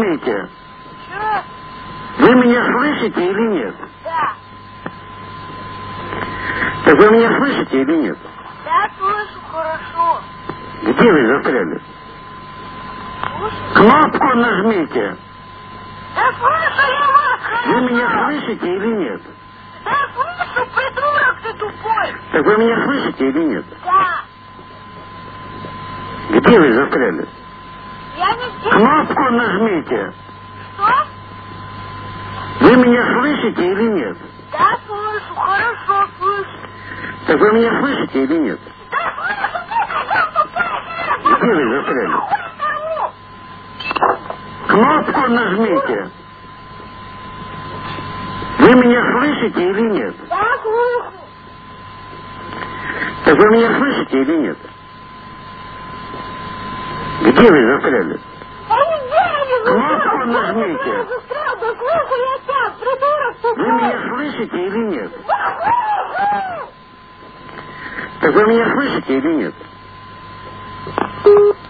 нажмите. Чё? Вы меня слышите или нет? Да. Так вы меня слышите или нет? Да, слышу хорошо. Где вы застряли? Слушай. Кнопку нажмите. Да слышу я вас хорошо. Вы меня слышите или нет? Да слышу, придурок ты тупой. Так вы меня слышите или нет? Да. Где вы застряли? Я не здесь. Кнопку нажмите. Что? Вы меня слышите или нет? Да, слышу, хорошо слышу. Так вы меня слышите или нет? Да слышу, ты сказал тупой. Где вы застряли? Ой, Кнопку нажмите. Вы меня слышите или нет? да, слышу. Так вы меня слышите или нет? Где вы застряли? Я нигде не застрял. Кнопку нажмите. Я застрял, да слышу я тебя, придурок тупой. Вы меня слышите или нет? Да слышу. Так вы меня слышите или нет?